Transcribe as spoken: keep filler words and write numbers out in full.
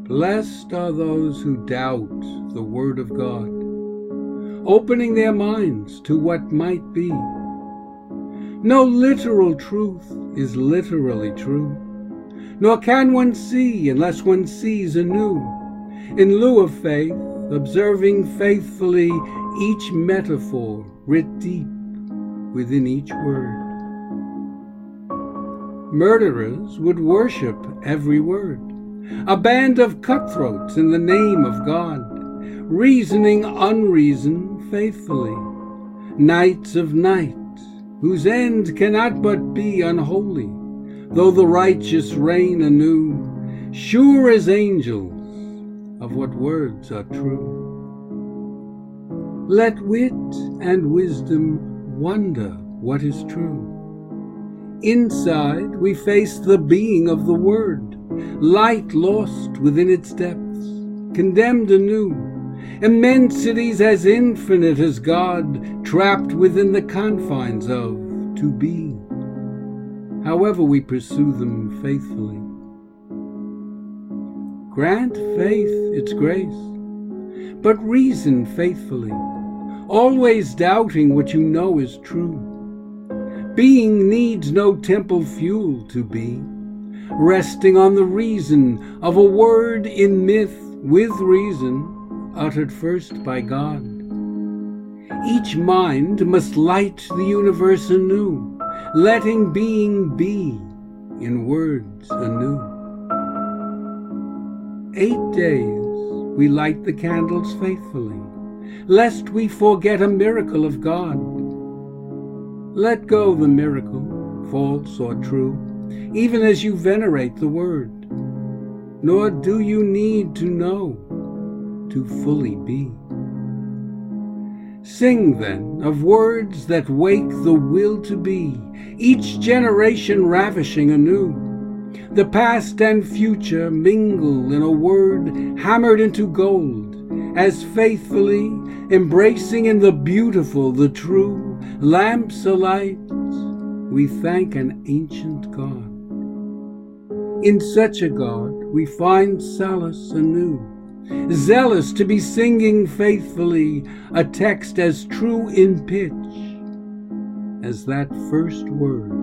Blessed are those who doubt the word of God, opening their minds to what might be. No literal truth is literally true, nor can one see unless one sees anew. In lieu of faith, observing faithfully each metaphor writ deep within each word. Murderers would worship every word, a band of cutthroats in the name of God, reasoning unreason faithfully, knights of night, whose end cannot but be unholy, though the righteous reign anew, sure as angels of what words are true. Let wit and wisdom wonder what is true. Inside we face the being of the Word, light lost within its depths, condemned anew, immensities as infinite as God, trapped within the confines of to be, however we pursue them faithfully. Grant faith its grace, but reason faithfully, always doubting what you know is true. Being needs no temple fuel to be, resting on the reason of a word in myth with reason, uttered first by God. Each mind must light the universe anew, letting being be in words anew. Eight days we light the candles faithfully, lest we forget a miracle of God. Let go the miracle, false or true, even as you venerate the word. Nor do you need to know to fully be. Sing then of words that wake the will to be, each generation ravishing anew. The past and future mingle in a word hammered into gold, as faithfully, embracing in the beautiful, the true, lamps alight, we thank an ancient God. In such a God we find solace anew, zealous to be singing faithfully a text as true in pitch as that first word